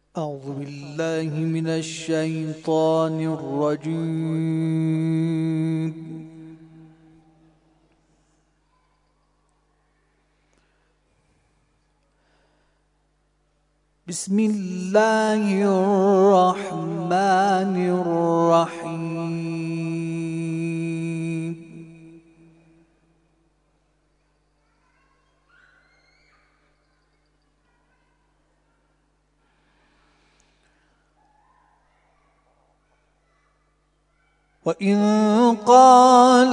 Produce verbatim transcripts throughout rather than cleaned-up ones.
أعوذ بالله من الشيطان الرجيم. بسم الله الرحمن الرحيم. وإذ قال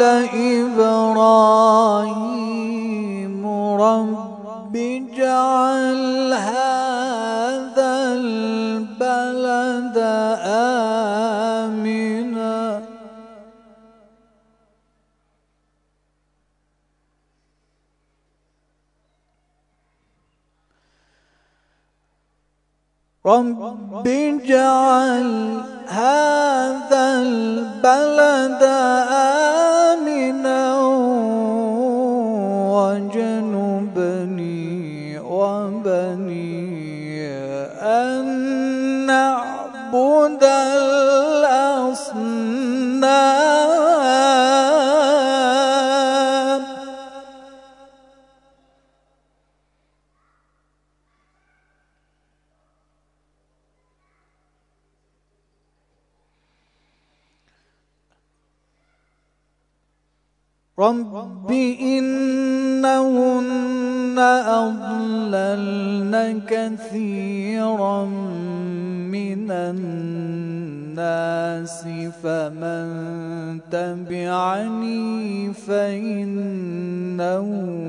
إبراهيم رب اجعل هذا البلد آمنا رب اجعل هذا البلد آمنا واجنبني وبني أن نعبد الأصنام. رب إنهن أضللن كثيرا من الناس فمن تبعني فإنه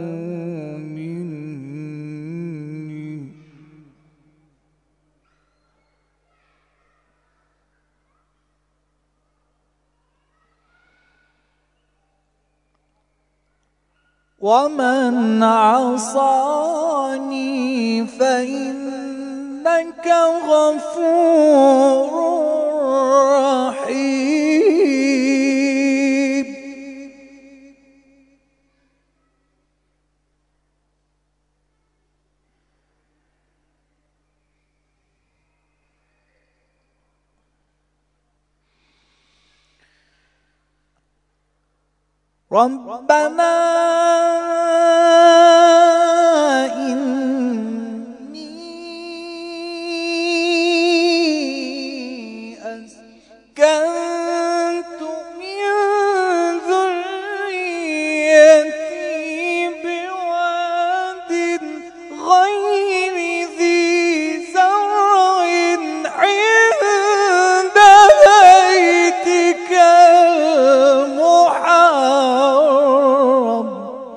مني ومن عصاني فإنك غفور رحيم. ربنا إني أسكنت من ذريتي بواد غير ذي زرع عند بيتك المحرم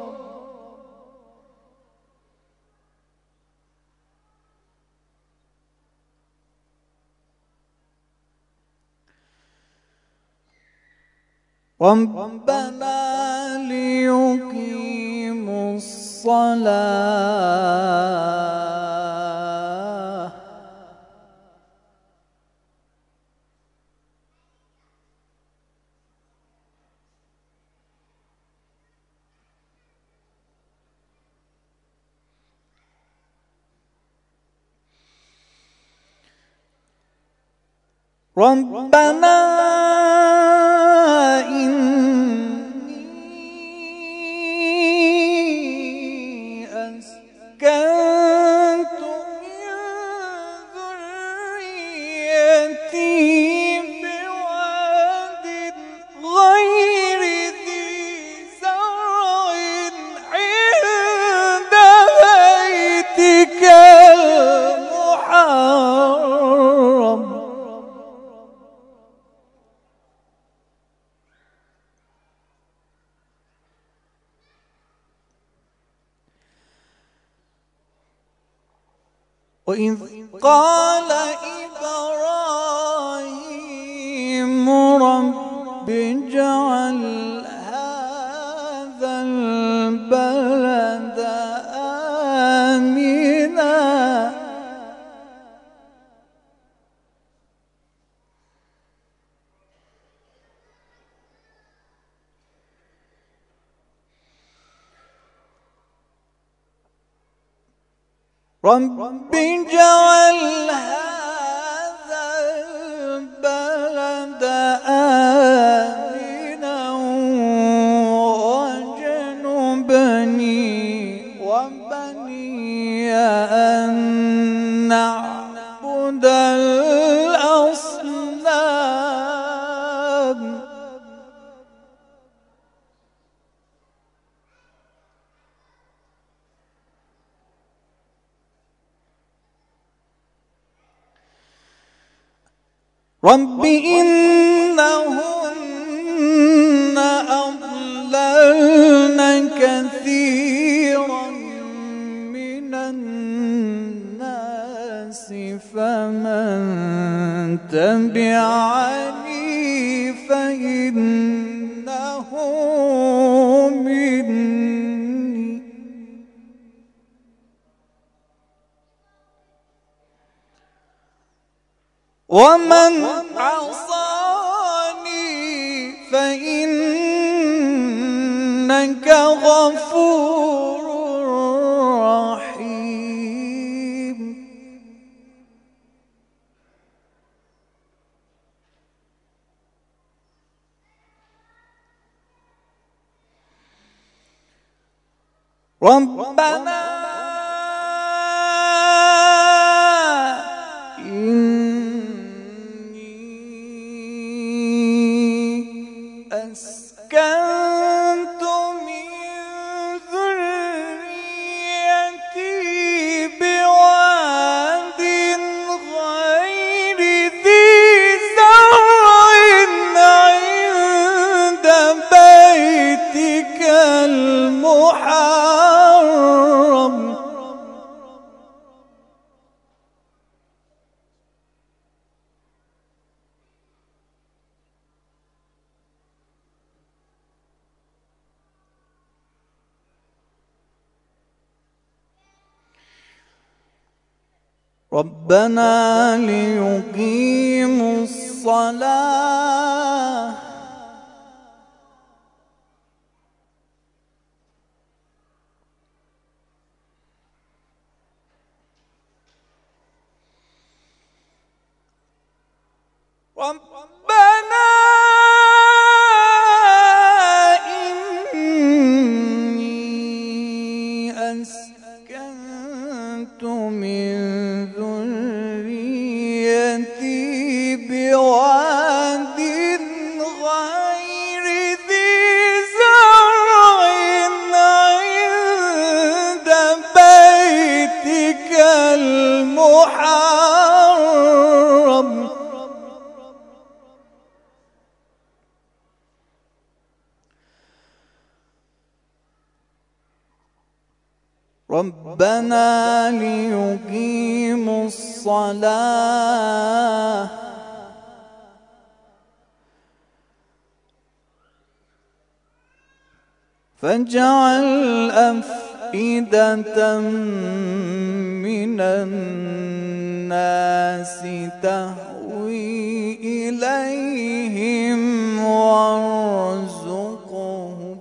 ربنا ليقيموا الصلاة ربنا إني أسكنت من ذريتي بواد غير ذي زرع عند بيتك المحرم وإذ قال إبراهيم رب اجعل هذا البلد آمنا رب اجعل نعبد الأصنام رب إنهن أضللن كثيرا من الناس فمن تبعني فإنه مني ومن عصاني فإنك غفور رحيم ربنا أسكنت من ذريتي بواد غير ذي زرع عند بيتك المحرم ربنا ليقيموا الصلاة ربنا إني أسكنت من ذريتي بواد غير ذي زرع عند بيتك المحرم ربنا ليقيموا الصلاة فاجعل أفئدة من الناس تهوي إليهم وارزقهم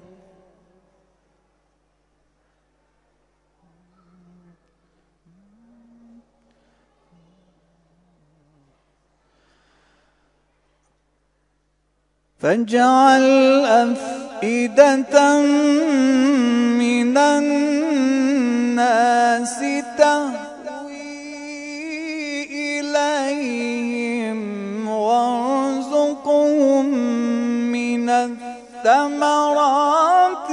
فاجعل أفئدة من الناس تهوي إليهم وارزقهم من الثمرات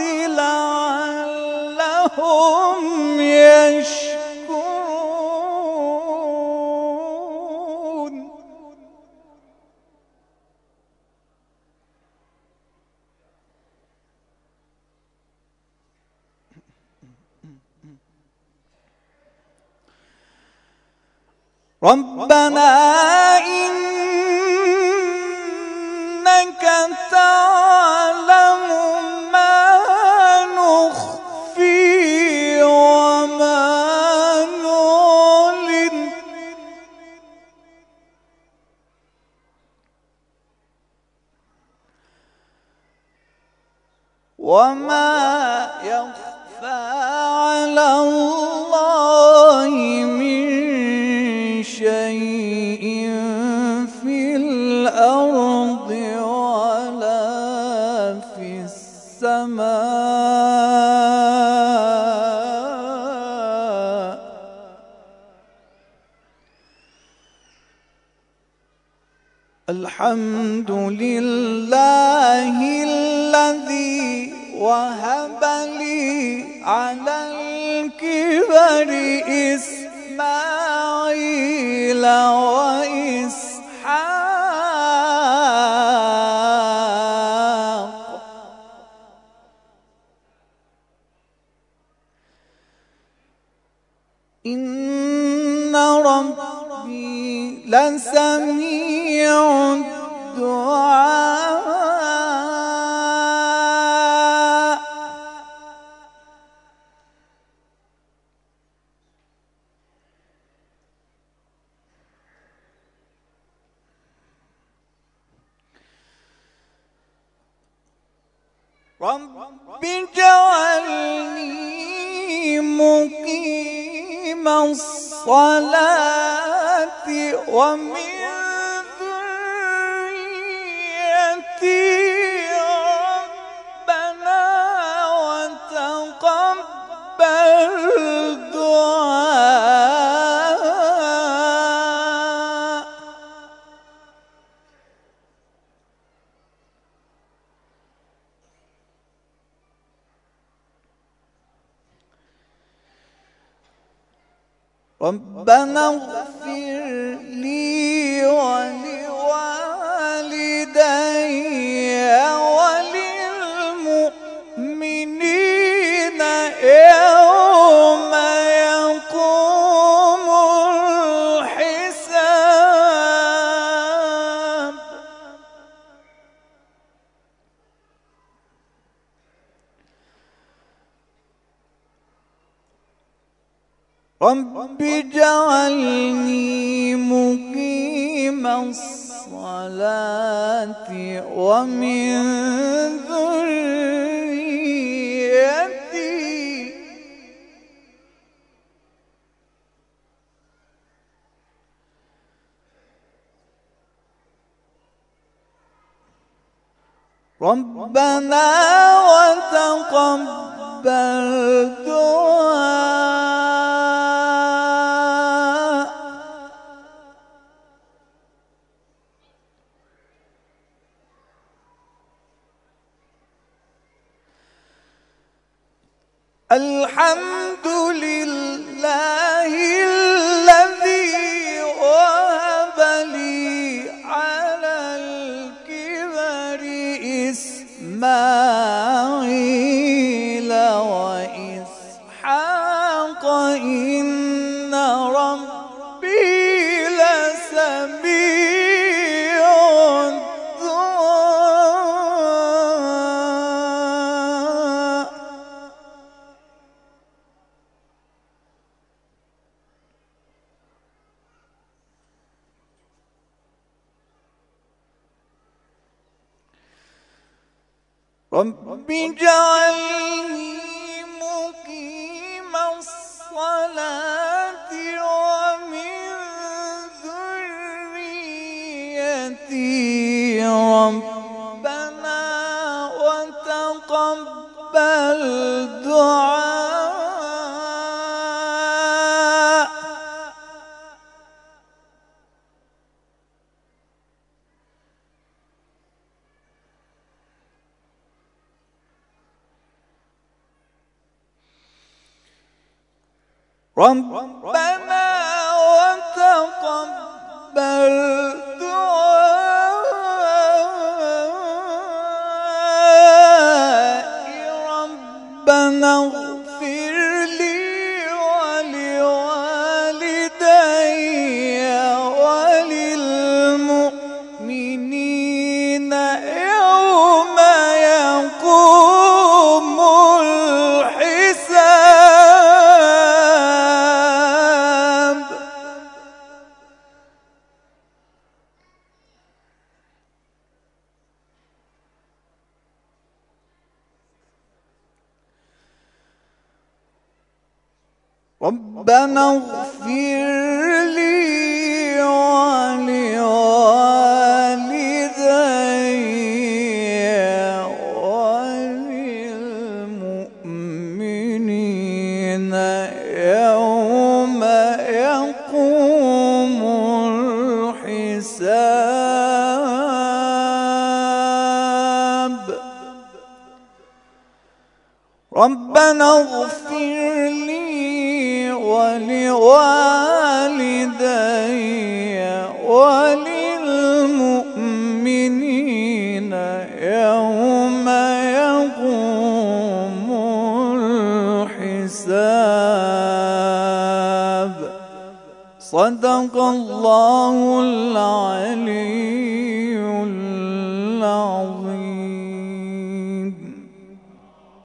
لعلهم يشكرون ربنا إنك تعلم ما نخفي وما نعلن وما يخفى على الله من شيء في الأرض ولا في السماء الحمد لله الذي وهب لي على الكبر إسماعيل وإسحاق إن ربي لسميع الدعاء رب اجعلني مقيم الصلاة ومن ذريتي ربنا وتقبل دعاء ربنا اغفر لي ولوالدي وللمؤمنين يوم يقوم الحساب رب اجعلني مقيم الصلاة ومن ذريتي ربنا وتقبل دعاء الحمد لله الذي وهب لي على الكبر إسماعيل وإسحاق إن ربي لسميع الدعاء رب اجعلني مقيم الصلاة ومن ذريتي ربنا وتقبل دعاء ربنا وتقبل دعاء ربنا اغفر لي ولوالدي وللمؤمنين يوم يقوم الحساب ربنا اغفر لي ولوالدي وللمؤمنين يوم يقوم الحساب ربنا اغفر لي ولوالدي وللمؤمنين يوم يقوم الحساب. صدق الله العليم.